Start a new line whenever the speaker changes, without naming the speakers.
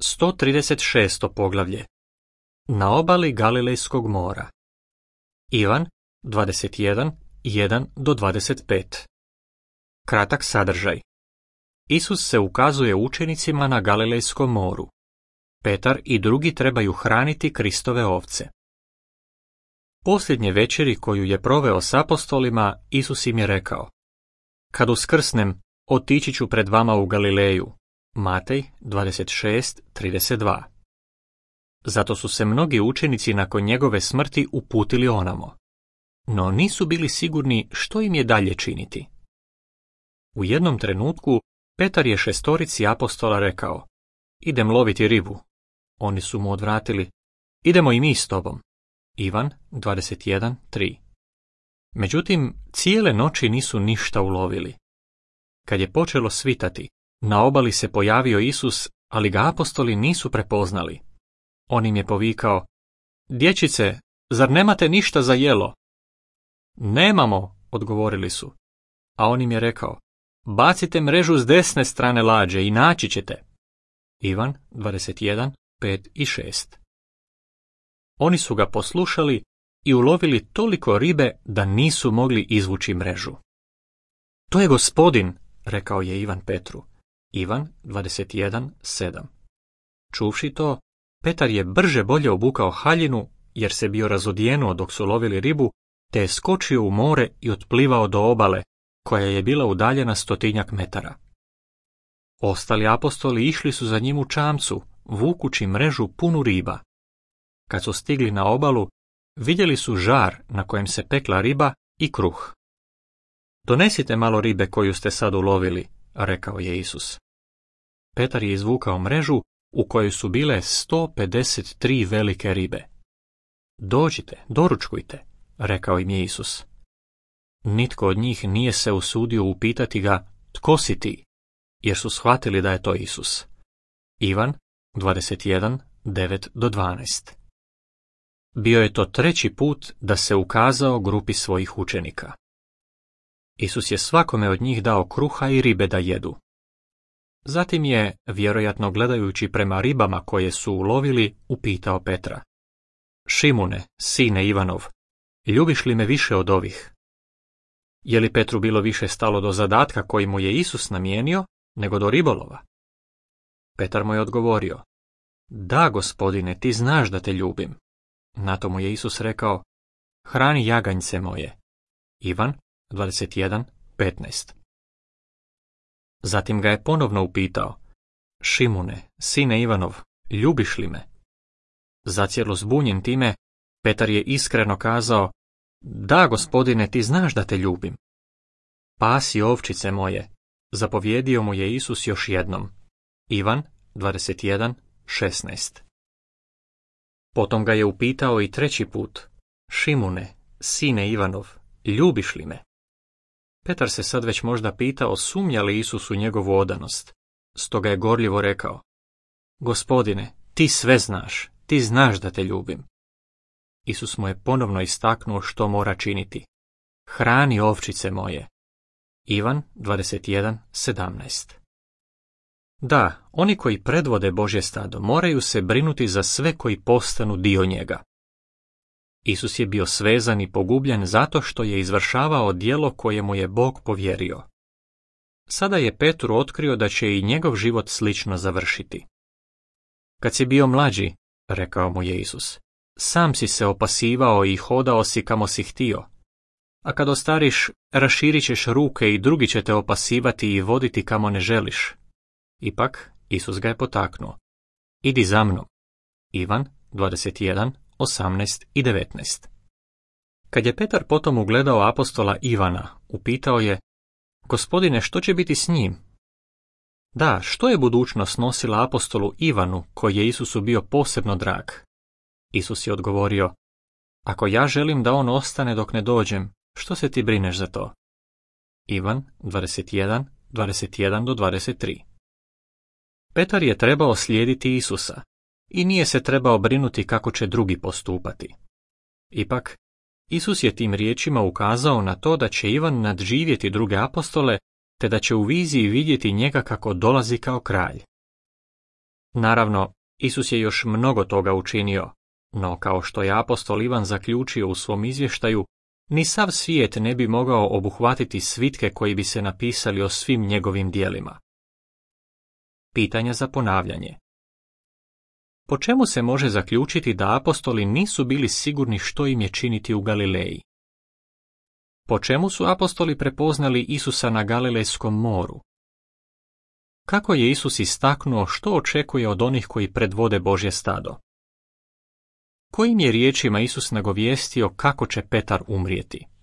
136. poglavlje. Na obali Galilejskog mora. Ivan 21, 1-25. Kratak sadržaj. Isus se ukazuje učenicima na Galilejskom moru. Petar i drugi trebaju hraniti Kristove ovce. Posljednje večeri koju je proveo s apostolima, Isus im je rekao: Kad uskrsnem, otići ću pred vama u Galileju. Matej 26:32. Zato su se mnogi učenici nakon njegove smrti uputili onamo. No nisu bili sigurni što im je dalje činiti. U jednom trenutku Petar je šestorici apostola rekao: Idem loviti ribu. Oni su mu odvratili: Idemo i mi s tobom. Ivan 21:3. Međutim, cijele noći nisu ništa ulovili. Kad je počelo svitati, na obali se pojavio Isus, ali ga apostoli nisu prepoznali. On im je povikao: Dječice, zar nemate ništa za jelo? Nemamo, odgovorili su. A on im je rekao: Bacite mrežu s desne strane lađe i naći ćete. Ivan 21:5-6. Oni su ga poslušali i ulovili toliko ribe da nisu mogli izvući mrežu. To je Gospodin, rekao je Ivan Petru. Ivan 21:7. Čuvši to, Petar je brže bolje obukao haljinu, jer se bio razodijenuo dok su lovili ribu, te je skočio u more i otplivao do obale, koja je bila udaljena 100 metara. Ostali apostoli išli su za njim u čamcu, vukući mrežu punu riba. Kad su stigli na obalu, vidjeli su žar na kojem se pekla riba i kruh. Donesite malo ribe koju ste sad ulovili, rekao je Isus. Petar je izvukao mrežu u kojoj su bile 153 velike ribe. Dođite, doručkujte, rekao im je Isus. Nitko od njih nije se usudio upitati ga: Tko si ti? Jer su shvatili da je to Isus. Ivan 21:9-12. Bio je to treći put da se ukazao grupi svojih učenika. Isus je svakome od njih dao kruha i ribe da jedu. Zatim je, vjerojatno gledajući prema ribama koje su ulovili, upitao Petra: Šimune, sine Ivanov, ljubiš li me više od ovih? Je li Petru bilo više stalo do zadatka koji mu je Isus namijenio, nego do ribolova? Petar mu je odgovorio: Da, Gospodine, ti znaš da te ljubim. Na to mu je Isus rekao: Hrani jaganjce moje. Ivan 21:15. Zatim ga je ponovno upitao: Šimune, sine Ivanov, ljubiš li me? Zacijelo zbunjen time, Petar je iskreno kazao: Da, Gospodine, ti znaš da te ljubim. Pasi ovčice moje, zapovjedio mu je Isus još jednom. Ivan 21:16. Potom ga je upitao i treći put: Šimune, sine Ivanov, ljubiš li me? Petar se sad već možda pitao sumnja li Isus u njegovu odanost, stoga je gorljivo rekao: Gospodine, ti sve znaš, ti znaš da te ljubim. Isus mu je ponovno istaknuo što mora činiti: Hrani ovčice moje. Ivan 21:17. Da, oni koji predvode Božje stado moraju se brinuti za sve koji postanu dio njega. Isus je bio svezan i pogubljen zato što je izvršavao djelo koje mu je Bog povjerio. Sada je Petru otkrio da će i njegov život slično završiti. Kad si bio mlađi, rekao mu je Isus, sam si se opasivao i hodao si kamo si htio. A kad ostariš, raširit ćeš ruke i drugi će te opasivati i voditi kamo ne želiš. Ipak, Isus ga je potaknuo: Idi za mnom. Ivan 21:18-19. Kad je Petar potom ugledao apostola Ivana, upitao je: Gospodine, što će biti s njim? Da, što je budućnost nosila apostolu Ivanu, koji je Isusu bio posebno drag? Isus je odgovorio: Ako ja želim da on ostane dok ne dođem, što se ti brineš za to? Ivan 21:21-23. Petar je trebao slijediti Isusa i nije se trebao brinuti kako će drugi postupati. Ipak, Isus je tim riječima ukazao na to da će Ivan nadživjeti druge apostole, te da će u viziji vidjeti njega kako dolazi kao kralj. Naravno, Isus je još mnogo toga učinio, no kao što je apostol Ivan zaključio u svom izvještaju, ni sav svijet ne bi mogao obuhvatiti svitke koji bi se napisali o svim njegovim djelima. Pitanja za ponavljanje. Po čemu se može zaključiti da apostoli nisu bili sigurni što im je činiti u Galileji? Po čemu su apostoli prepoznali Isusa na Galilejskom moru? Kako je Isus istaknuo što očekuje od onih koji predvode Božje stado? Kojim je riječima Isus nagovijestio kako će Petar umrijeti?